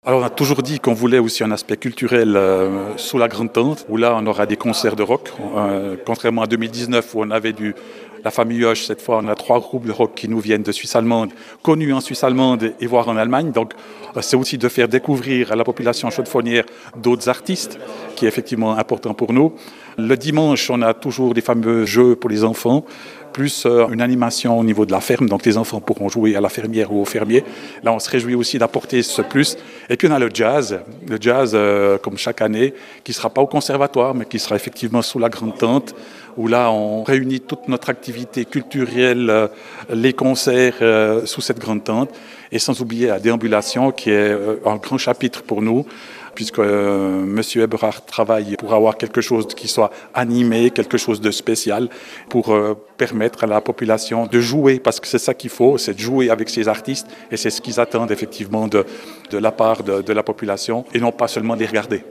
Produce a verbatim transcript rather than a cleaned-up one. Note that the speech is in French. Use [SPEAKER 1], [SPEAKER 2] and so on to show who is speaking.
[SPEAKER 1] Alors on a toujours dit qu'on voulait aussi un aspect culturel euh, sous la grande tente, où là on aura des concerts de rock, euh, contrairement à deux mille dix-neuf où on avait du, la famille Hoche. Cette fois on a trois groupes de rock qui nous viennent de Suisse allemande, connus en Suisse allemande et voire en Allemagne. Donc euh, c'est aussi de faire découvrir à la population chaudefonnière d'autres artistes, qui est effectivement important pour nous. Le dimanche on a toujours des fameux jeux pour les enfants, plus euh, une animation au niveau de la ferme, donc les enfants pourront jouer à la fermière ou au fermier. Là on se réjouit aussi d'apporter ce plus. Et puis on a le jazz, le jazz euh, comme chaque année, qui ne sera pas au conservatoire, mais qui sera effectivement sous la grande tente, où là on réunit toute notre activité culturelle, euh, les concerts euh, sous cette grande tente, et sans oublier la déambulation qui est euh, un grand chapitre pour nous, puisque euh, M. Eberhard travaille pour avoir quelque chose qui soit animé, quelque chose de spécial, pour euh, permettre à la population de jouer, parce que c'est ça qu'il faut, c'est de jouer avec ces artistes, et c'est ce qu'ils attendent effectivement de, de la part de, de la population, et non pas seulement de les regarder.